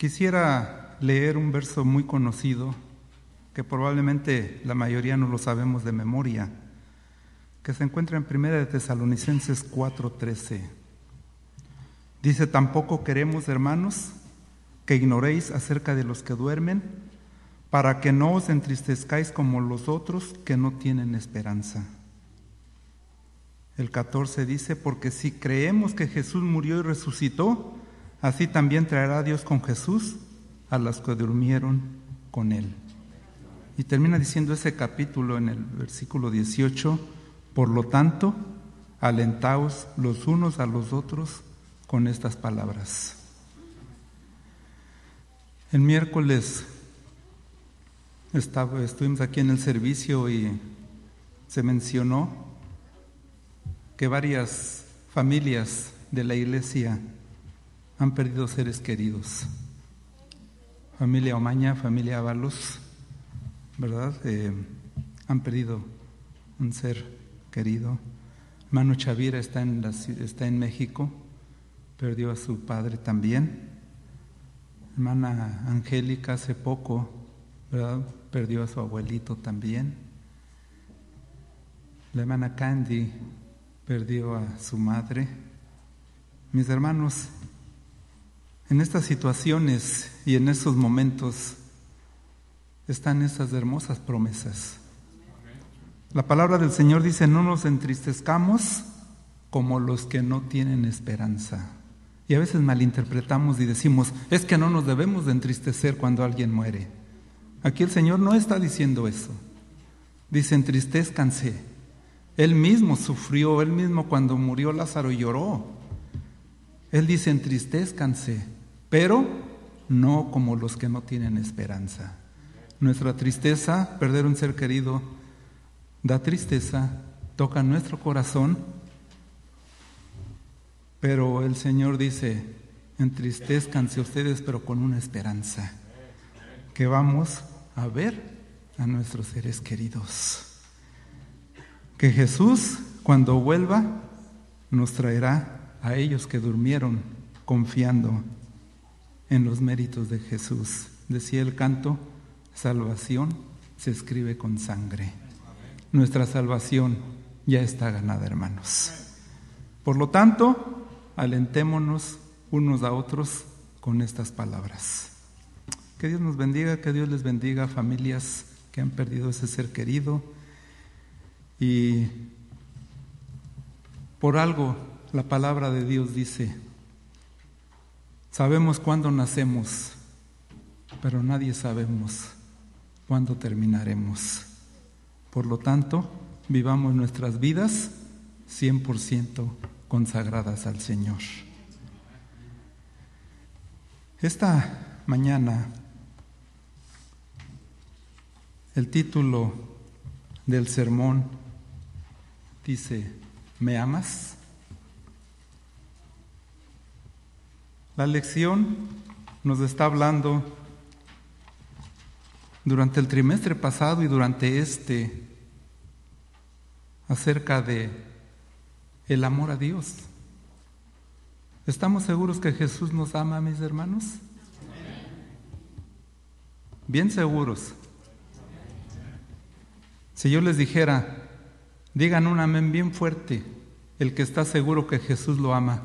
Quisiera leer un verso muy conocido, que probablemente la mayoría no lo sabemos de memoria, que se encuentra en 1 de Tesalonicenses 4:13. Dice: tampoco queremos, hermanos, que ignoréis acerca de los que duermen, para que no os entristezcáis como los otros que no tienen esperanza. El 14 dice: porque si creemos que Jesús murió y resucitó, así también traerá Dios con Jesús a los que durmieron con Él. Y termina diciendo ese capítulo en el versículo 18: por lo tanto, alentaos los unos a los otros con estas palabras. El miércoles estuvimos aquí en el servicio y se mencionó que varias familias de la iglesia han perdido seres queridos. Familia Omaña, familia Ábalos, ¿verdad? Han perdido un ser querido. Hermano Chavira está en México, perdió a su padre también. Hermana Angélica hace poco, ¿verdad?, perdió a su abuelito también. La hermana Candy perdió a su madre. Mis hermanos, en estas situaciones y en esos momentos están esas hermosas promesas. La palabra del Señor dice: no nos entristezcamos como los que no tienen esperanza. Y a veces malinterpretamos y decimos: es que no nos debemos de entristecer cuando alguien muere. Aquí el Señor no está diciendo eso. Dice: entristézcanse. Él mismo sufrió, Él mismo cuando murió Lázaro lloró. Él dice: entristézcanse, pero no como los que no tienen esperanza. Nuestra tristeza, perder un ser querido, da tristeza, toca nuestro corazón, pero el Señor dice: entristézcanse ustedes, pero con una esperanza, que vamos a ver a nuestros seres queridos. Que Jesús, cuando vuelva, nos traerá a ellos que durmieron confiando en los méritos de Jesús. Decía el canto: salvación se escribe con sangre. Nuestra salvación ya está ganada, hermanos. Por lo tanto, alentémonos unos a otros con estas palabras. Que Dios nos bendiga, que Dios les bendiga, familias que han perdido ese ser querido. Y por algo la palabra de Dios dice: sabemos cuándo nacemos, pero nadie sabemos cuándo terminaremos. Por lo tanto, vivamos nuestras vidas 100% consagradas al Señor. Esta mañana, el título del sermón dice: ¿me amas? La lección nos está hablando durante el trimestre pasado y durante este acerca de el amor a Dios. ¿Estamos seguros que Jesús nos ama, mis hermanos? Bien seguros. Si yo les dijera, digan un amén bien fuerte, el que está seguro que Jesús lo ama.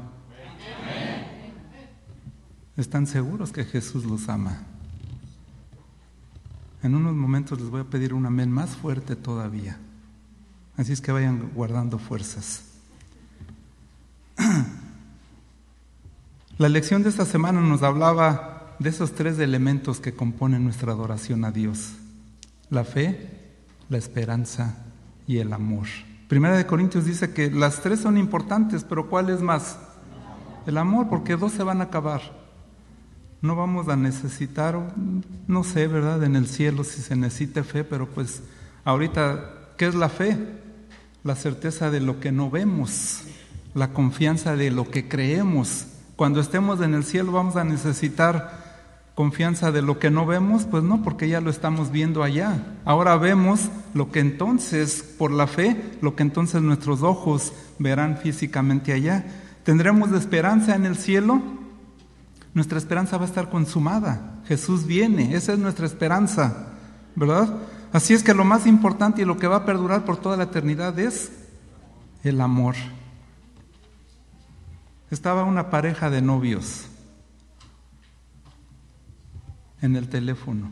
¿Están seguros que Jesús los ama? En unos momentos les voy a pedir un amén más fuerte todavía. Así es que vayan guardando fuerzas. La lección de esta semana nos hablaba de esos 3 elementos que componen nuestra adoración a Dios: la fe, la esperanza y el amor. 1 de Corintios dice que las 3 son importantes, pero ¿cuál es más? El amor, porque 2 se van a acabar. No vamos a necesitar, no sé, ¿verdad?, en el cielo si se necesita fe, pero pues ahorita, ¿qué es la fe? La certeza de lo que no vemos, la confianza de lo que creemos. Cuando estemos en el cielo vamos a necesitar confianza de lo que no vemos, pues no, porque ya lo estamos viendo allá. Ahora vemos lo que entonces, por la fe, lo que entonces nuestros ojos verán físicamente allá. ¿Tendremos esperanza en el cielo? nuestra esperanza va a estar consumada. Jesús viene, esa es nuestra esperanza, ¿verdad? Así es que lo más importante y lo que va a perdurar por toda la eternidad es el amor. Estaba una pareja de novios en el teléfono.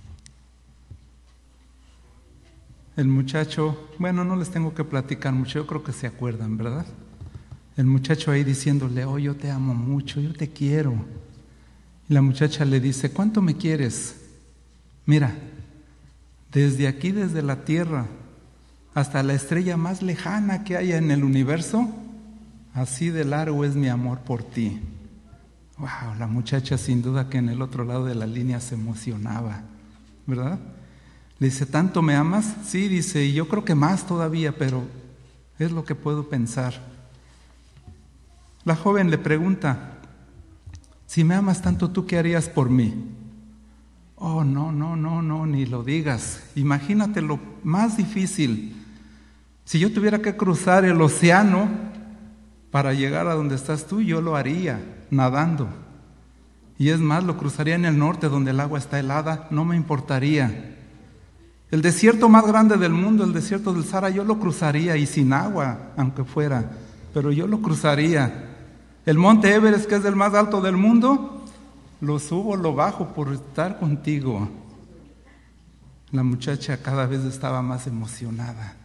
El muchacho, bueno, no les tengo que platicar mucho, yo creo que se acuerdan, ¿verdad? El muchacho ahí diciéndole, oh, yo te amo mucho, yo te quiero. Y la muchacha le dice, ¿cuánto me quieres? Mira, desde aquí, desde la tierra, hasta la estrella más lejana que haya en el universo, así de largo es mi amor por ti. Wow, la muchacha sin duda que en el otro lado de la línea se emocionaba, ¿verdad? Le dice, ¿tanto me amas? Sí, dice, y yo creo que más todavía, pero es lo que puedo pensar. La joven le pregunta, si me amas tanto, ¿tú qué harías por mí? Oh, no, ni lo digas. Imagínate lo más difícil. Si yo tuviera que cruzar el océano para llegar a donde estás tú, yo lo haría, nadando. Y es más, lo cruzaría en el norte, donde el agua está helada, no me importaría. El desierto más grande del mundo, el desierto del Sahara, yo lo cruzaría, y sin agua, aunque fuera, pero yo lo cruzaría. El monte Everest, que es el más alto del mundo, lo subo, lo bajo por estar contigo. La muchacha cada vez estaba más emocionada.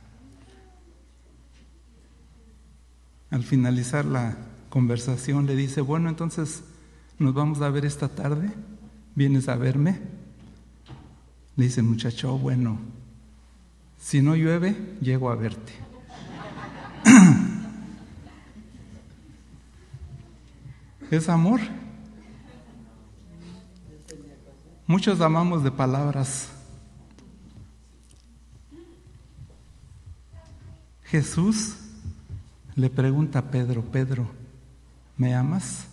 Al finalizar la conversación le dice, bueno, entonces nos vamos a ver esta tarde, ¿vienes a verme? Le dice el muchacho, oh, bueno, si no llueve, llego a verte. ¿Es amor? Muchos amamos de palabras. Jesús le pregunta a Pedro, Pedro, ¿me amas?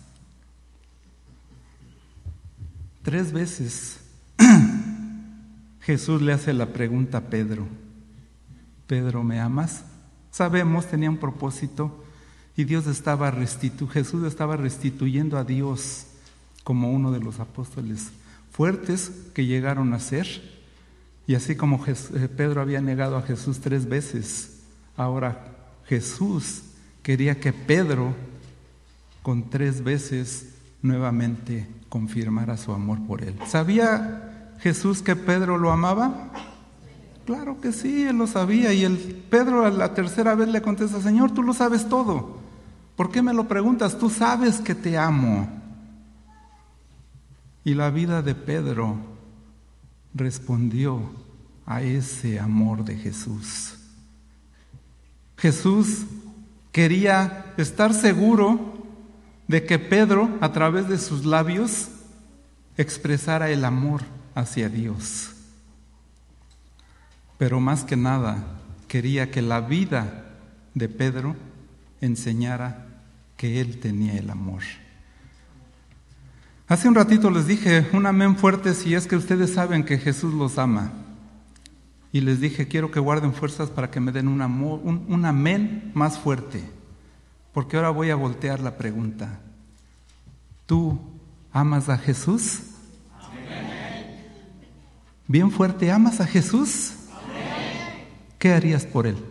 3 veces Jesús le hace la pregunta a Pedro, Pedro, ¿me amas? Sabemos, tenía un propósito y Jesús estaba restituyendo a Dios como uno de los apóstoles fuertes que llegaron a ser. Y así como Pedro había negado a Jesús 3 veces, ahora Jesús quería que Pedro con 3 veces nuevamente confirmara su amor por él. ¿Sabía Jesús que Pedro lo amaba? Claro que sí, él lo sabía. Y Pedro a la 3ª vez le contesta, Señor, tú lo sabes todo. ¿Por qué me lo preguntas? Tú sabes que te amo. Y la vida de Pedro respondió a ese amor de Jesús. Jesús quería estar seguro de que Pedro, a través de sus labios, expresara el amor hacia Dios. Pero más que nada, quería que la vida de Pedro enseñara que él tenía el amor. Hace un ratito les dije un amén fuerte si es que ustedes saben que Jesús los ama. Y les dije, quiero que guarden fuerzas para que me den un amén más fuerte. Porque ahora voy a voltear la pregunta. ¿Tú amas a Jesús? Amén. Bien fuerte, ¿amas a Jesús? Amén. ¿Qué harías por él?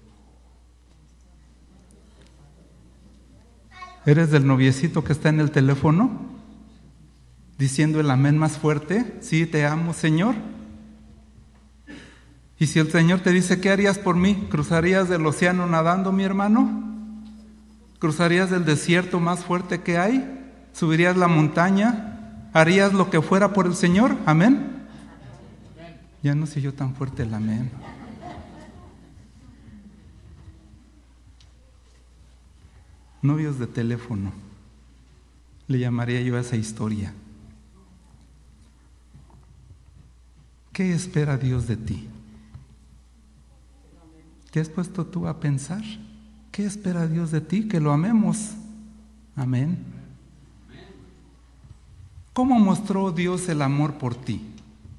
¿Eres del noviecito que está en el teléfono? Diciendo el amén más fuerte. Sí, te amo, Señor. Y si el Señor te dice, ¿qué harías por mí? ¿Cruzarías del océano nadando, mi hermano? ¿Cruzarías del desierto más fuerte que hay? ¿Subirías la montaña? ¿Harías lo que fuera por el Señor? ¿Amén? Ya no sé yo tan fuerte el amén. Novios de teléfono, le llamaría yo a esa historia. ¿Qué espera Dios de ti? ¿Te has puesto tú a pensar? ¿Qué espera Dios de ti? Que lo amemos. Amén. ¿Cómo mostró Dios el amor por ti?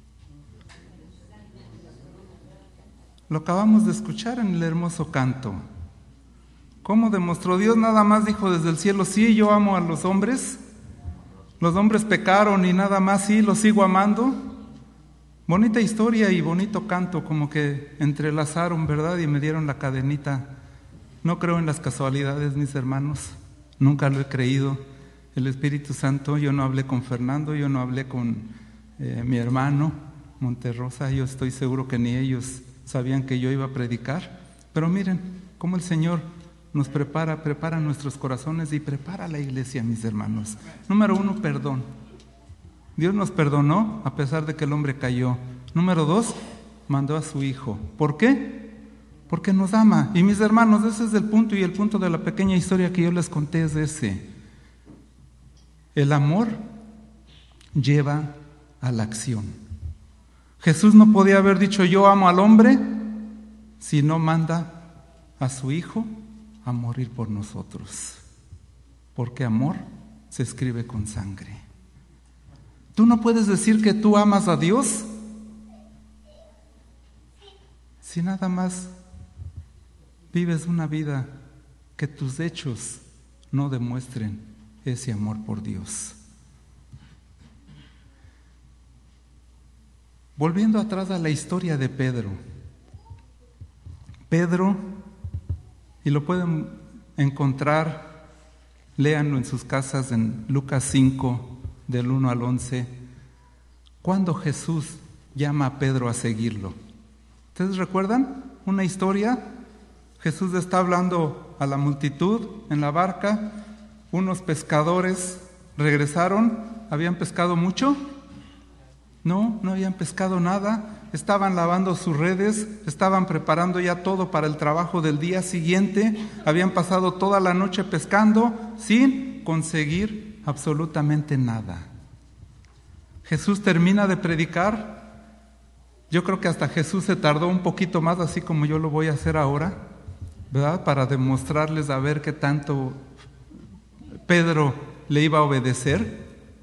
Lo acabamos de escuchar en el hermoso canto. ¿Cómo demostró Dios? Nada más dijo desde el cielo, sí, yo amo a los hombres, Los hombres pecaron y nada más, sí, los sigo amando. Bonita historia y bonito canto, como que entrelazaron, ¿verdad? Y me dieron la cadenita. No creo en las casualidades, mis hermanos. Nunca lo he creído. El Espíritu Santo, yo no hablé con Fernando, yo no hablé con mi hermano Monterrosa. Yo estoy seguro que ni ellos sabían que yo iba a predicar. Pero miren cómo el Señor nos prepara nuestros corazones y prepara la iglesia, mis hermanos. Número 1, perdón. Dios nos perdonó a pesar de que el hombre cayó. Número 2, mandó a su Hijo. ¿Por qué? Porque nos ama. Y mis hermanos, ese es el punto, y el punto de la pequeña historia que yo les conté es ese. El amor lleva a la acción. Jesús no podía haber dicho yo amo al hombre si no manda a su Hijo a morir por nosotros. Porque amor se escribe con sangre. Tú no puedes decir que tú amas a Dios si nada más vives una vida que tus hechos no demuestren ese amor por Dios. Volviendo atrás a la historia de Pedro. Pedro, y lo pueden encontrar, léanlo en sus casas en Lucas 5, del 1 al 11, cuando Jesús llama a Pedro a seguirlo. ¿Ustedes recuerdan una historia? Jesús está hablando a la multitud en la barca, unos pescadores regresaron, ¿habían pescado mucho? No habían pescado nada, estaban lavando sus redes, estaban preparando ya todo para el trabajo del día siguiente, habían pasado toda la noche pescando sin conseguir absolutamente nada. Jesús termina de predicar. Yo creo que hasta Jesús se tardó un poquito más, así como yo lo voy a hacer ahora, ¿verdad? Para demostrarles a ver qué tanto Pedro le iba a obedecer.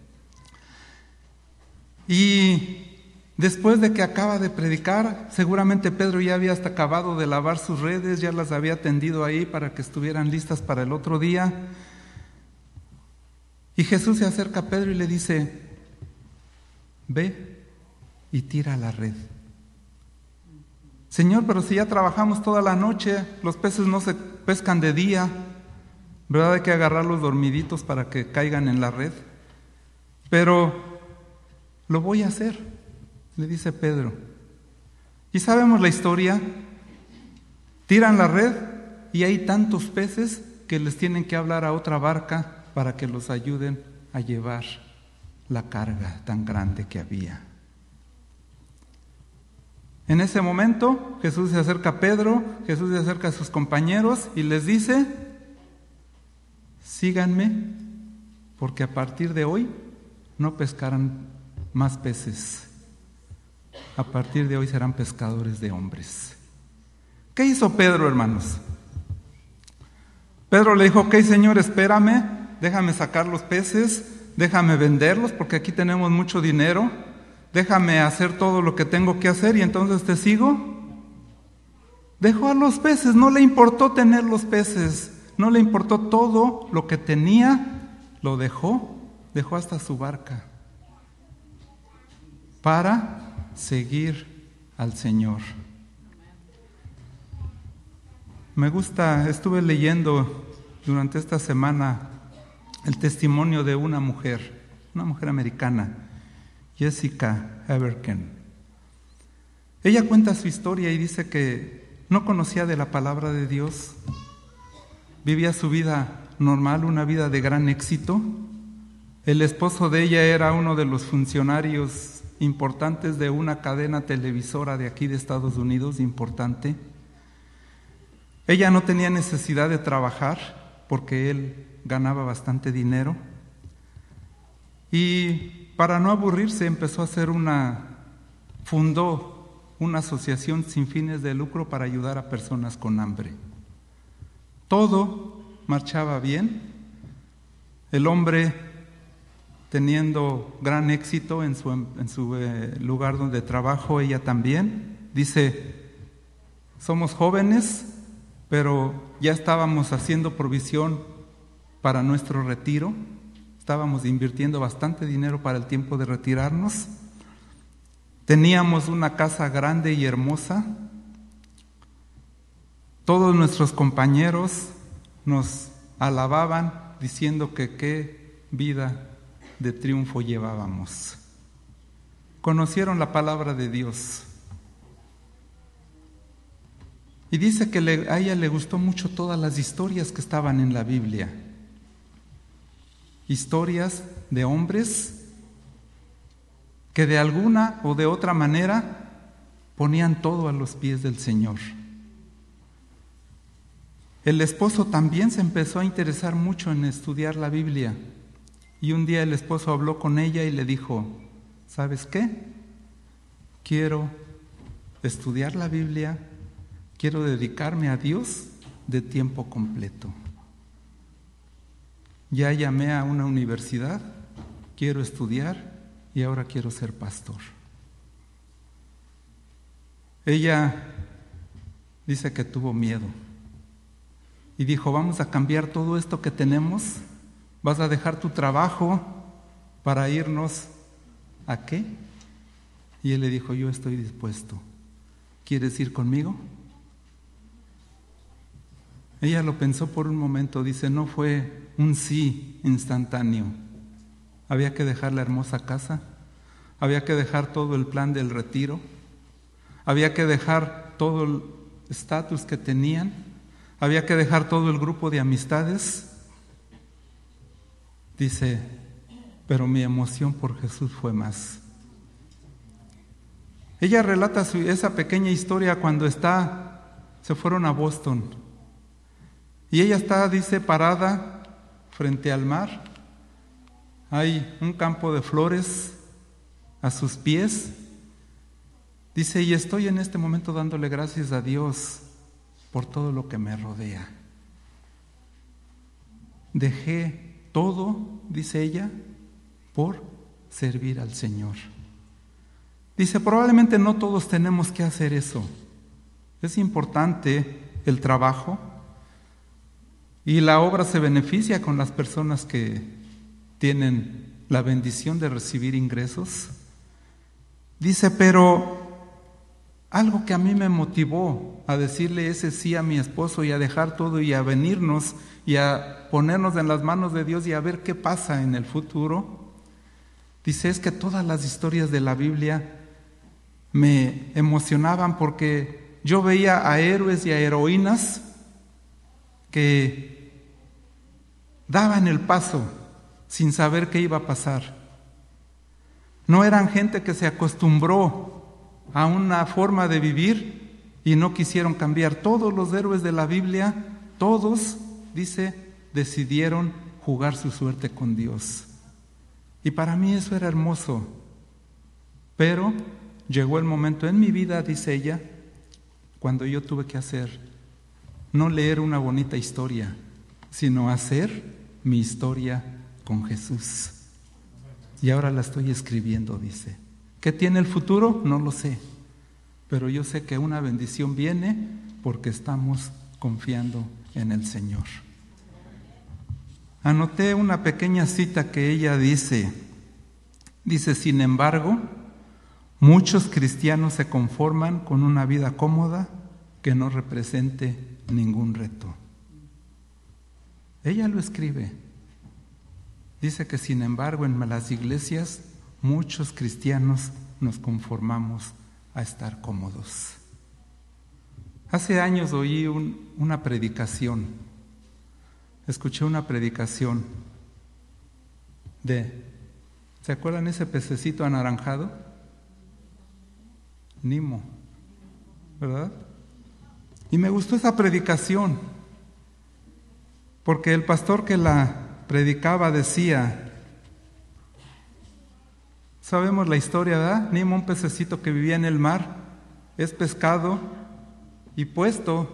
Y después de que acaba de predicar, seguramente Pedro ya había hasta acabado de lavar sus redes, ya las había tendido ahí para que estuvieran listas para el otro día. Y Jesús se acerca a Pedro y le dice, ve y tira la red. Señor, pero si ya trabajamos toda la noche, los peces no se pescan de día, ¿verdad? Hay que agarrarlos dormiditos para que caigan en la red. Pero lo voy a hacer, le dice Pedro. Y sabemos la historia, tiran la red y hay tantos peces que les tienen que hablar a otra barca para que los ayuden a llevar la carga tan grande que había. En ese momento Jesús se acerca a Pedro, Jesús se acerca a sus compañeros y les dice, síganme, porque a partir de hoy no pescarán más peces. A partir de hoy serán pescadores de hombres. ¿Qué hizo Pedro, hermanos? Pedro le dijo, ok, Señor, espérame, déjame sacar los peces, déjame venderlos porque aquí tenemos mucho dinero, déjame hacer todo lo que tengo que hacer y entonces te sigo. Dejó a los peces, no le importó tener los peces, no le importó todo lo que tenía, lo dejó hasta su barca para seguir al Señor. Me gusta, estuve leyendo durante esta semana el testimonio de una mujer americana, Jessica Haverken. Ella cuenta su historia y dice que no conocía de la palabra de Dios, vivía su vida normal, una vida de gran éxito. El esposo de ella era uno de los funcionarios importantes de una cadena televisora de aquí de Estados Unidos, importante. Ella no tenía necesidad de trabajar porque él ganaba bastante dinero. Y para no aburrirse fundó una asociación sin fines de lucro para ayudar a personas con hambre. Todo marchaba bien. El hombre teniendo gran éxito en su lugar donde trabajo, ella también. Dice, somos jóvenes, pero ya estábamos haciendo provisión para nuestro retiro. Estábamos invirtiendo bastante dinero para el tiempo de retirarnos. Teníamos una casa grande y hermosa. Todos nuestros compañeros nos alababan diciendo que qué vida de triunfo llevábamos. Conocieron la palabra de Dios. Y dice que a ella le gustó mucho todas las historias que estaban en la Biblia. Historias de hombres que de alguna o de otra manera ponían todo a los pies del Señor. El esposo también se empezó a interesar mucho en estudiar la Biblia. Y un día el esposo habló con ella y le dijo: ¿sabes qué? Quiero estudiar la Biblia, quiero dedicarme a Dios de tiempo completo. Ya llamé a una universidad, quiero estudiar y ahora quiero ser pastor. Ella dice que tuvo miedo y dijo: vamos a cambiar todo esto que tenemos, vas a dejar tu trabajo para irnos ¿a qué? Y él le dijo: yo estoy dispuesto, ¿quieres ir conmigo? Ella lo pensó por un momento, dice, no fue un sí instantáneo. Había que dejar la hermosa casa, había que dejar todo el plan del retiro, había que dejar todo el estatus que tenían, había que dejar todo el grupo de amistades. Dice, pero mi emoción por Jesús fue más. Ella relata esa pequeña historia cuando se fueron a Boston. Y ella está, dice, parada frente al mar. Hay un campo de flores a sus pies. Dice, y estoy en este momento dándole gracias a Dios por todo lo que me rodea. Dejé todo, dice ella, por servir al Señor. Dice, probablemente no todos tenemos que hacer eso. Es importante el trabajo y la obra se beneficia con las personas que tienen la bendición de recibir ingresos. Dice, pero algo que a mí me motivó a decirle ese sí a mi esposo y a dejar todo y a venirnos y a ponernos en las manos de Dios y a ver qué pasa en el futuro, dice, es que todas las historias de la Biblia me emocionaban porque yo veía a héroes y a heroínas que daban el paso sin saber qué iba a pasar. No eran gente que se acostumbró a una forma de vivir y no quisieron cambiar. Todos los héroes de la Biblia, todos, dice, decidieron jugar su suerte con Dios. Y para mí eso era hermoso. Pero llegó el momento en mi vida, dice ella, cuando yo tuve que hacer, no leer una bonita historia, sino hacer mi historia con Jesús. Y ahora la estoy escribiendo, dice. ¿Qué tiene el futuro? No lo sé. Pero yo sé que una bendición viene porque estamos confiando en el Señor. Anoté una pequeña cita que ella dice. Dice, sin embargo, muchos cristianos se conforman con una vida cómoda que no represente ningún reto. Ella lo escribe. Dice que sin embargo en las iglesias muchos cristianos nos conformamos a estar cómodos. Hace años oí una predicación. Escuché una predicación ¿se acuerdan ese pececito anaranjado? Nemo, ¿verdad? Y me gustó esa predicación, porque el pastor que la predicaba decía, sabemos la historia, ¿verdad? Nemo, un pececito que vivía en el mar, es pescado y puesto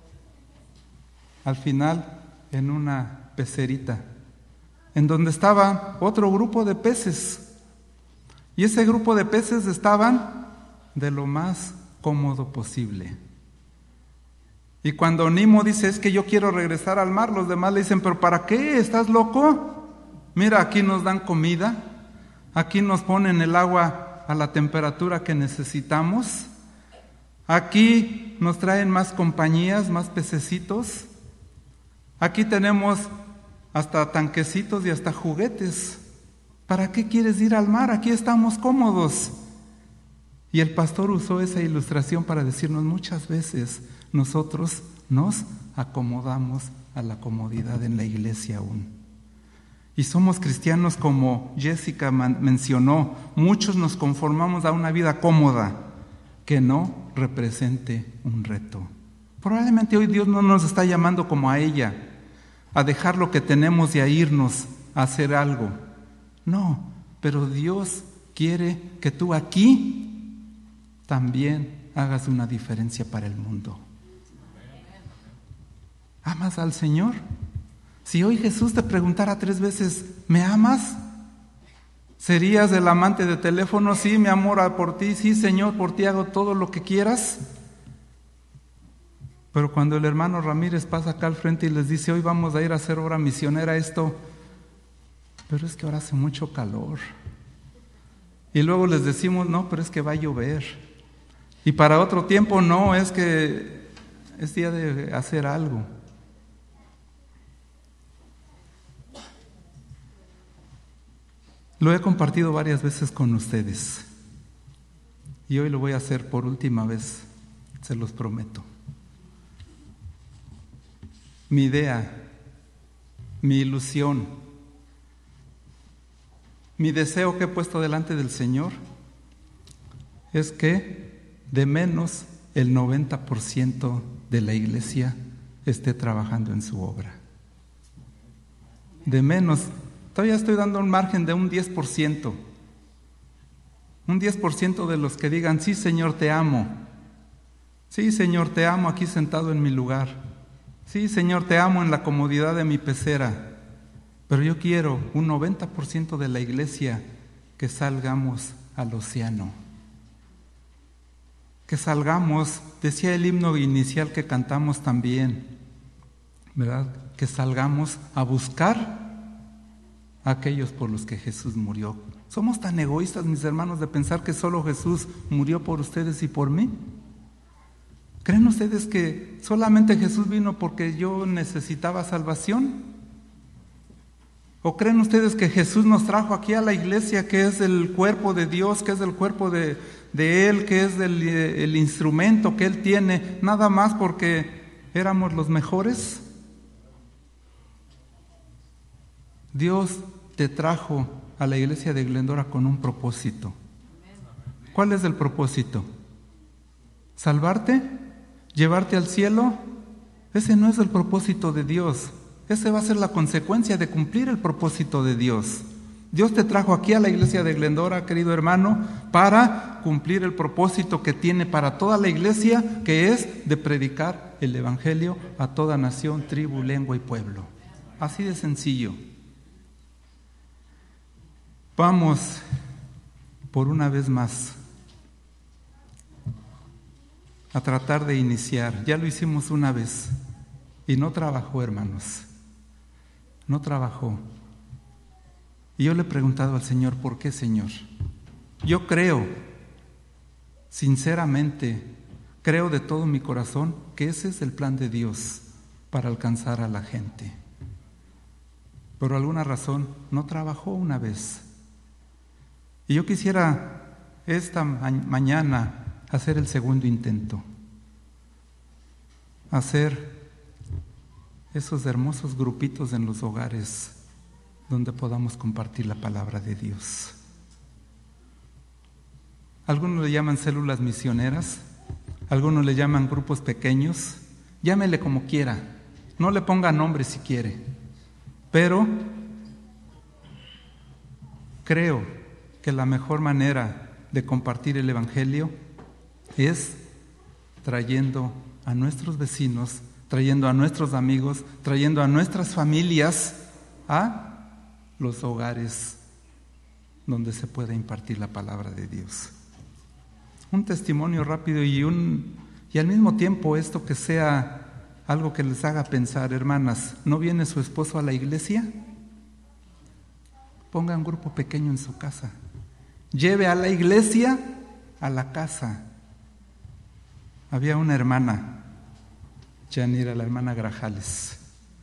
al final en una pecerita, en donde estaba otro grupo de peces, y ese grupo de peces estaban de lo más cómodo posible. Y cuando Nemo dice, es que yo quiero regresar al mar, los demás le dicen, pero ¿para qué? ¿Estás loco? Mira, aquí nos dan comida, aquí nos ponen el agua a la temperatura que necesitamos, aquí nos traen más compañías, más pececitos, aquí tenemos hasta tanquecitos y hasta juguetes. ¿Para qué quieres ir al mar? Aquí estamos cómodos. Y el pastor usó esa ilustración para decirnos muchas veces, nosotros nos acomodamos a la comodidad en la iglesia aún. Y somos cristianos, como Jessica mencionó, muchos nos conformamos a una vida cómoda que no represente un reto. Probablemente hoy Dios no nos está llamando como a ella, a dejar lo que tenemos y a irnos a hacer algo. No, pero Dios quiere que tú aquí también hagas una diferencia para el mundo. ¿Amas al Señor? Si hoy Jesús te preguntara 3 veces, ¿me amas? ¿Serías el amante de teléfono? Sí, mi amor, por ti, sí, Señor, por ti hago todo lo que quieras. Pero cuando el hermano Ramírez pasa acá al frente y les dice, hoy vamos a ir a hacer obra misionera, pero es que ahora hace mucho calor. Y luego les decimos, no, pero es que va a llover. Y para otro tiempo, no, es que es día de hacer algo. Lo he compartido varias veces con ustedes. Y hoy lo voy a hacer por última vez, se los prometo. Mi idea, mi ilusión, mi deseo que he puesto delante del Señor es que de menos el 90% de la iglesia esté trabajando en su obra. De menos, todavía estoy dando un margen de un 10%. Un 10% de los que digan, sí Señor te amo. Sí Señor te amo aquí sentado en mi lugar. Sí Señor te amo en la comodidad de mi pecera. Pero yo quiero un 90% de la iglesia que salgamos al océano. Que salgamos, decía el himno inicial que cantamos también, ¿verdad? Que salgamos a buscar a aquellos por los que Jesús murió. ¿Somos tan egoístas, mis hermanos, de pensar que solo Jesús murió por ustedes y por mí? ¿Creen ustedes que solamente Jesús vino porque yo necesitaba salvación? ¿O creen ustedes que Jesús nos trajo aquí a la iglesia, que es el cuerpo de Dios, que es el cuerpo de Él, que es el instrumento que Él tiene, nada más porque éramos los mejores? Dios te trajo a la iglesia de Glendora con un propósito. ¿Cuál es el propósito? ¿Salvarte? ¿Llevarte al cielo? Ese no es el propósito de Dios. Ese va a ser la consecuencia de cumplir el propósito de Dios. Dios te trajo aquí a la iglesia de Glendora, querido hermano, para cumplir el propósito que tiene para toda la iglesia, que es de predicar el evangelio a toda nación, tribu, lengua y pueblo. Así de sencillo. Vamos por una vez más a tratar de iniciar. Ya lo hicimos una vez y no trabajó, hermanos. No trabajó. Y yo le he preguntado al Señor, ¿por qué, Señor? Yo creo, sinceramente, creo de todo mi corazón que ese es el plan de Dios para alcanzar a la gente. Por alguna razón no trabajó una vez. Y yo quisiera esta mañana hacer el segundo intento. Hacer esos hermosos grupitos en los hogares donde podamos compartir la palabra de Dios. Algunos le llaman células misioneras, algunos le llaman grupos pequeños, llámele como quiera, no le ponga nombre si quiere, pero creo que la mejor manera de compartir el evangelio es trayendo a nuestros vecinos, trayendo a nuestros amigos, trayendo a nuestras familias a los hogares donde se pueda impartir la palabra de Dios. Un testimonio rápido y al mismo tiempo esto que sea algo que les haga pensar, hermanas, ¿no viene su esposo a la iglesia? ponga un grupo pequeño en su casa. Lleve a la iglesia a la casa. Había una hermana, Yanira, la hermana Grajales.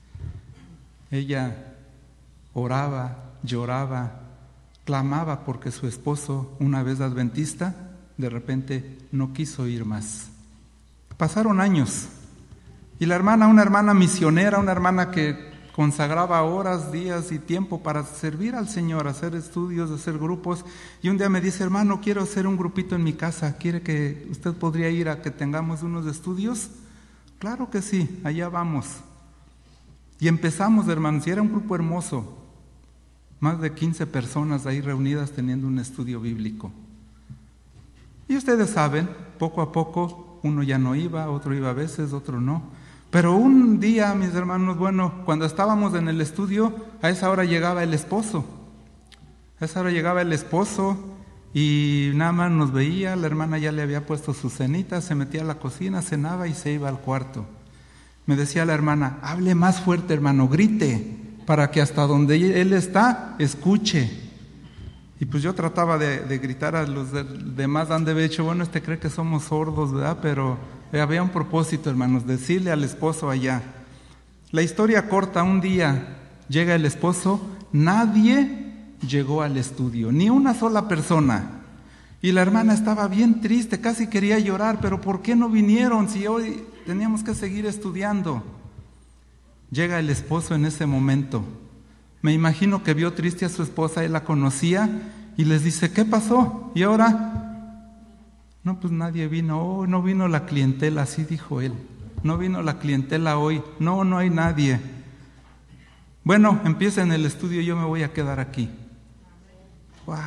Ella oraba, lloraba, clamaba porque su esposo, una vez adventista, de repente no quiso ir más. Pasaron años y la hermana, una hermana misionera, una hermana que consagraba horas, días y tiempo para servir al Señor, hacer estudios, hacer grupos, y un día me dice: hermano, quiero hacer un grupito en mi casa, ¿quiere que usted podría ir a que tengamos unos estudios? Claro que sí, allá vamos. Y empezamos, hermanos, y era un grupo hermoso, más de 15 personas ahí reunidas teniendo un estudio bíblico. Y ustedes saben, poco a poco, uno ya no iba, otro iba a veces, otro no. Pero un día, mis hermanos, bueno, cuando estábamos en el estudio, a esa hora llegaba el esposo. A esa hora llegaba el esposo y nada más nos veía, la hermana ya le había puesto su cenita, se metía a la cocina, cenaba y se iba al cuarto. Me decía la hermana: hable más fuerte, hermano, grite, para que hasta donde él está, escuche. Y pues yo trataba de gritar, a los demás han de haber dicho: bueno, cree que somos sordos, ¿verdad? Pero había un propósito, hermanos, decirle al esposo allá. La historia corta, un día llega el esposo, nadie llegó al estudio, ni una sola persona. Y la hermana estaba bien triste, casi quería llorar, pero ¿por qué no vinieron si hoy teníamos que seguir estudiando? Llega el esposo en ese momento. Me imagino que vio triste a su esposa, él la conocía, y les dice: ¿qué pasó? ¿Y ahora? No, pues nadie vino. Oh, no vino la clientela, así dijo él. No vino la clientela hoy. No, no hay nadie. Bueno, empiecen el estudio, yo me voy a quedar aquí. ¡Wow!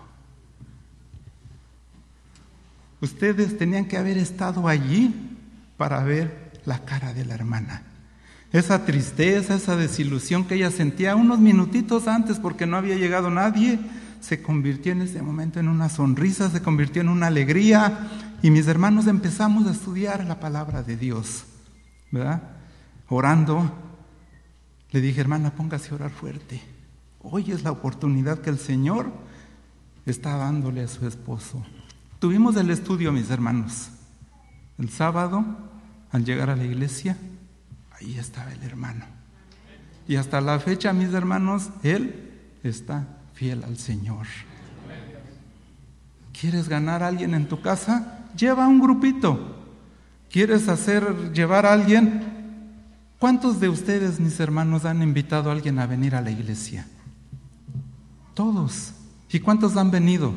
Ustedes tenían que haber estado allí para ver la cara de la hermana. Esa tristeza, esa desilusión que ella sentía unos minutitos antes porque no había llegado nadie, se convirtió en ese momento en una sonrisa, se convirtió en una alegría, y mis hermanos empezamos a estudiar la palabra de Dios, ¿verdad? Orando, le dije: hermana, póngase a orar fuerte. Hoy es la oportunidad que el Señor está dándole a su esposo. Tuvimos el estudio, mis hermanos. El sábado, al llegar a la iglesia, ahí estaba el hermano. Y hasta la fecha, mis hermanos, él está fiel al Señor. ¿Quieres ganar a alguien en tu casa? Lleva un grupito. ¿Quieres llevar a alguien? ¿Cuántos de ustedes, mis hermanos, han invitado a alguien a venir a la iglesia? Todos. ¿Y cuántos han venido?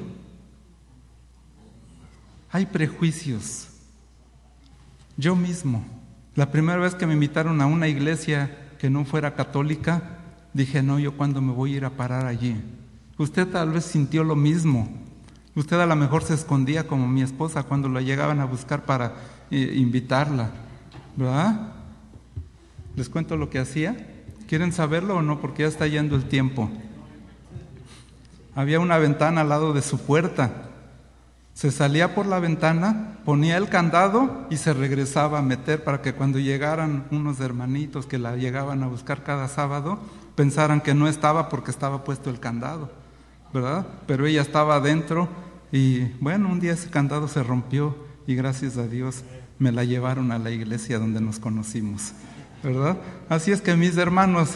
Hay prejuicios. Yo mismo, la primera vez que me invitaron a una iglesia que no fuera católica, dije: no, ¿yo cuándo me voy a ir a parar allí? Usted tal vez sintió lo mismo. Usted a lo mejor se escondía como mi esposa cuando la llegaban a buscar para invitarla, ¿verdad? ¿Les cuento lo que hacía? ¿Quieren saberlo o no? Porque ya está yendo el tiempo. Había una ventana al lado de su puerta. Se salía por la ventana, ponía el candado y se regresaba a meter para que cuando llegaran unos hermanitos que la llegaban a buscar cada sábado, pensaran que no estaba porque estaba puesto el candado, ¿verdad? Pero ella estaba adentro y bueno, un día ese candado se rompió y gracias a Dios me la llevaron a la iglesia donde nos conocimos, ¿verdad? Así es que, mis hermanos,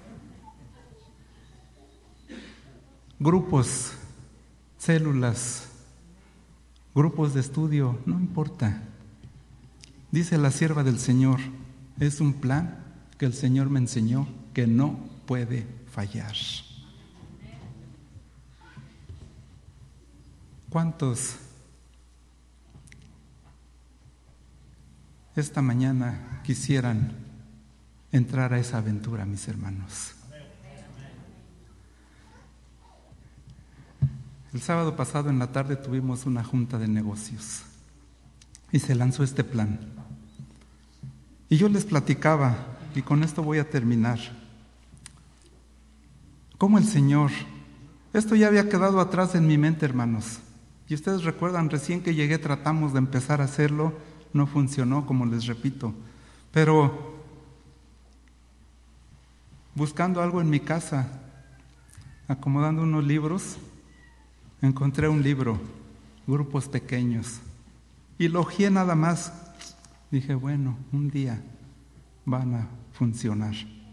grupos, células, grupos de estudio, no importa. Dice la sierva del Señor: es un plan que el Señor me enseñó que no puede fallar. ¿Cuántos esta mañana quisieran entrar a esa aventura, mis hermanos? El sábado pasado en la tarde tuvimos una junta de negocios y se lanzó este plan. Y yo les platicaba, y con esto voy a terminar, cómo el Señor, esto ya había quedado atrás en mi mente, hermanos. Y ustedes recuerdan, recién que llegué tratamos de empezar a hacerlo, no funcionó, como les repito. Pero buscando algo en mi casa, acomodando unos libros, encontré un libro, Grupos Pequeños, y lo hojeé nada más. Dije, bueno, un día van a funcionar.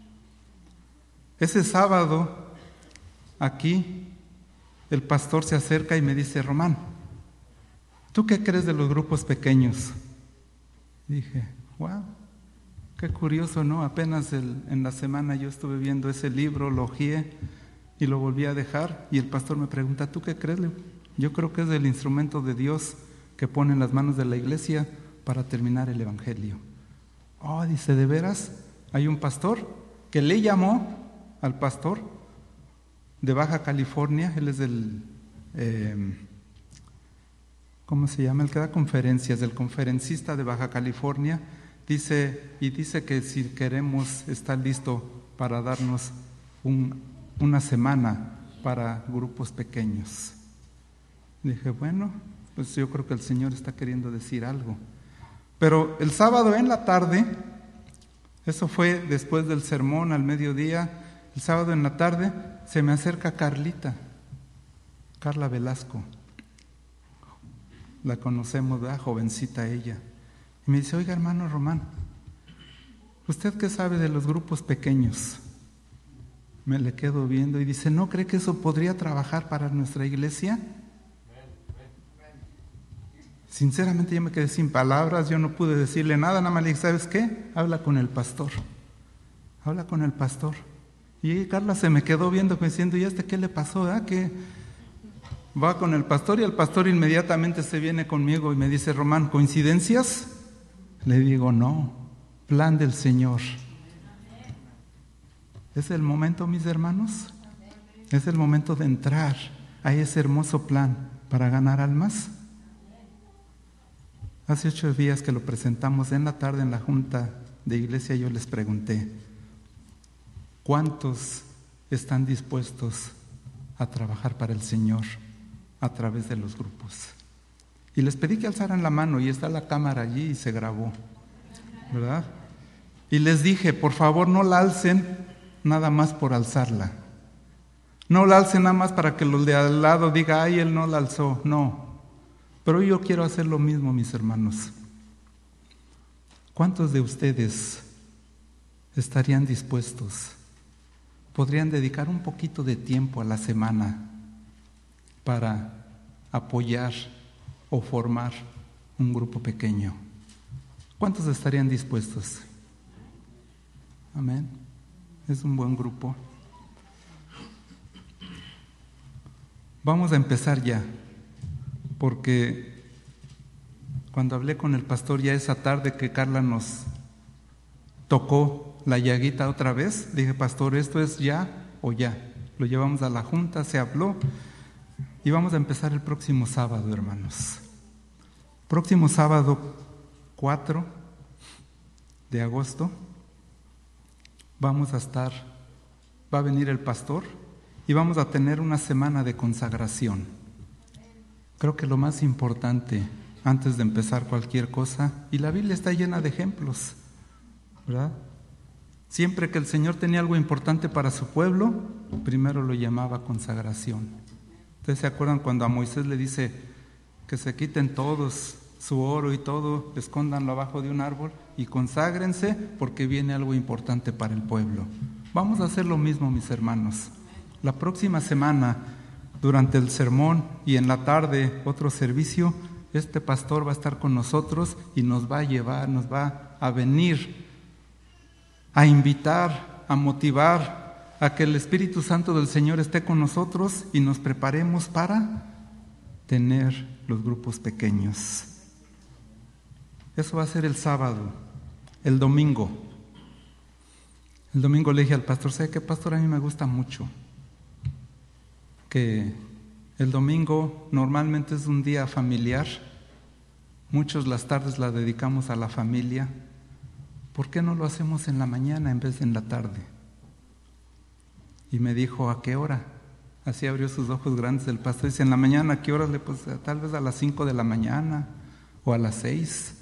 Ese sábado, aquí, el pastor se acerca y me dice, Román, ¿tú qué crees de los grupos pequeños? Dije, wow, qué curioso, ¿no? Apenas en la semana yo estuve viendo ese libro, lo hojeé y lo volví a dejar, y el pastor me pregunta, ¿tú qué crees? Yo creo que es el instrumento de Dios que pone en las manos de la iglesia para terminar el evangelio. Oh, dice, ¿de veras? Hay un pastor que le llamó al pastor de Baja California, él es del, ¿cómo se llama? El que da conferencias, el conferencista de Baja California, dice que si queremos, está listo para darnos una semana para grupos pequeños. Dije, bueno, pues yo creo que el Señor está queriendo decir algo. Pero el sábado en la tarde, eso fue después del sermón al mediodía, el sábado en la tarde se me acerca Carla Velasco. La conocemos, ¿verdad? Jovencita ella. Y me dice, oiga, hermano Román, ¿usted qué sabe de los grupos pequeños? Me le quedo viendo y dice, ¿no cree que eso podría trabajar para nuestra iglesia? Sinceramente yo me quedé sin palabras, yo no pude decirle nada más le dije, ¿sabes qué? Habla con el pastor. Y Carla se me quedó viendo diciendo, ¿y qué le pasó? Que va con el pastor y el pastor inmediatamente se viene conmigo y me dice, Román, ¿coincidencias? Le digo, no, plan del Señor. Es el momento, mis hermanos, es el momento de entrar a ese hermoso plan para ganar almas. Hace 8 días que lo presentamos en la tarde en la junta de iglesia, yo les pregunté, ¿cuántos están dispuestos a trabajar para el Señor a través de los grupos? Y les pedí que alzaran la mano y está la cámara allí y se grabó, ¿verdad? Y les dije, por favor, no la alcen nada más por alzarla. No la alcen nada más para que los de al lado digan, ay, él no la alzó. No. Pero yo quiero hacer lo mismo, mis hermanos. ¿Cuántos de ustedes estarían dispuestos? ¿Podrían dedicar un poquito de tiempo a la semana para apoyar o formar un grupo pequeño? ¿Cuántos estarían dispuestos? Amén. Es un buen grupo. Vamos a empezar ya, porque cuando hablé con el pastor ya esa tarde que Carla nos tocó la llaguita otra vez, dije, pastor, ¿esto es ya o ya? Lo llevamos a la junta, se habló y vamos a empezar el próximo sábado, hermanos. Próximo sábado 4 de agosto va a venir el pastor y vamos a tener una semana de consagración. Creo que lo más importante antes de empezar cualquier cosa, y la Biblia está llena de ejemplos, ¿verdad? Siempre que el Señor tenía algo importante para su pueblo, primero lo llamaba consagración. ¿Ustedes se acuerdan cuando a Moisés le dice que se quiten todos su oro y todo, escóndanlo abajo de un árbol y conságrense porque viene algo importante para el pueblo? Vamos a hacer lo mismo, mis hermanos. La próxima semana, durante el sermón y en la tarde otro servicio, este pastor va a estar con nosotros y nos va a llevar, nos va a venir a invitar, a motivar a que el Espíritu Santo del Señor esté con nosotros y nos preparemos para tener los grupos pequeños. Eso va a ser el sábado. El domingo le dije al pastor, ¿sabe qué, pastor? A mí me gusta mucho que el domingo normalmente es un día familiar, muchos las tardes la dedicamos a la familia. ¿Por qué no lo hacemos en la mañana en vez de en la tarde? Y me dijo, ¿a qué hora? Así abrió sus ojos grandes el pastor. Dice, ¿en la mañana? ¿A qué hora? Pues tal vez a las 5 de la mañana o a las 6.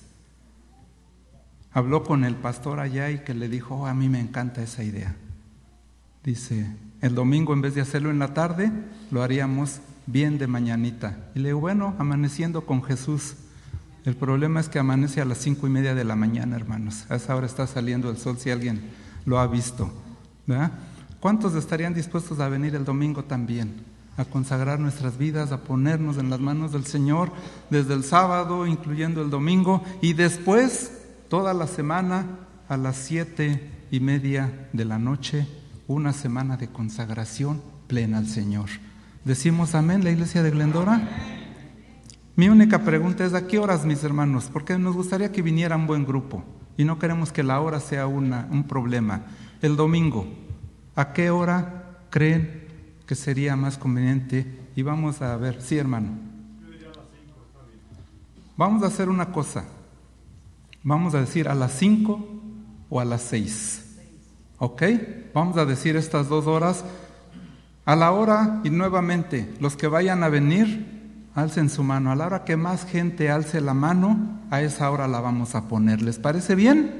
Habló con el pastor allá y que le dijo, a mí me encanta esa idea. Dice, El domingo, en vez de hacerlo en la tarde, lo haríamos bien de mañanita. Y le digo, bueno, amaneciendo con Jesús. El problema es que amanece a las 5:30 de la mañana, hermanos. A esa hora está saliendo el sol, si alguien lo ha visto, ¿verdad? ¿Cuántos estarían dispuestos a venir el domingo también? A consagrar nuestras vidas, a ponernos en las manos del Señor, desde el sábado, incluyendo el domingo, y después, toda la semana, a las 7:30 de la noche, una semana de consagración plena al Señor. ¿Decimos amén, la iglesia de Glendora? Mi única pregunta es, ¿a qué horas, mis hermanos? Porque nos gustaría que viniera un buen grupo y no queremos que la hora sea un problema. El domingo, ¿a qué hora creen que sería más conveniente? Y vamos a ver, sí, hermano. Vamos a hacer una cosa. Vamos a decir a las 5 o a las 6. ¿Ok? Vamos a decir estas 2 horas. A la hora, y nuevamente, los que vayan a venir, alcen su mano. A la hora que más gente alce la mano, a esa hora la vamos a poner. ¿Les parece bien?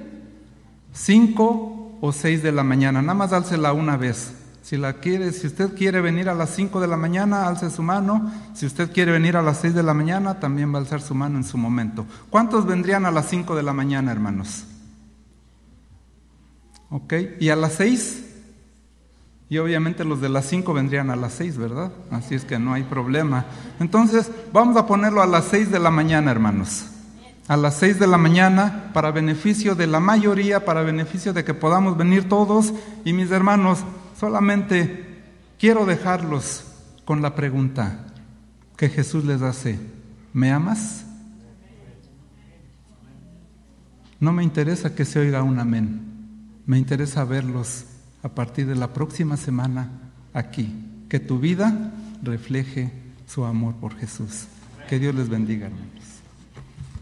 5 o 6 de la mañana. Nada más álcela una vez. Si usted quiere venir a las 5 de la mañana, alce su mano. Si usted quiere venir a las 6 de la mañana, también va a alzar su mano en su momento. ¿Cuántos vendrían a las 5 de la mañana, hermanos? ¿Ok? ¿Y a las 6? Y obviamente los de las 5 vendrían a las 6, ¿verdad? Así es que no hay problema. Entonces, vamos a ponerlo a las 6 de la mañana, hermanos. A las 6 de la mañana, para beneficio de la mayoría, para beneficio de que podamos venir todos. Y mis hermanos, solamente quiero dejarlos con la pregunta que Jesús les hace. ¿Me amas? No me interesa que se oiga un amén. Me interesa verlos a partir de la próxima semana aquí. Que tu vida refleje su amor por Jesús. Que Dios les bendiga, hermanos.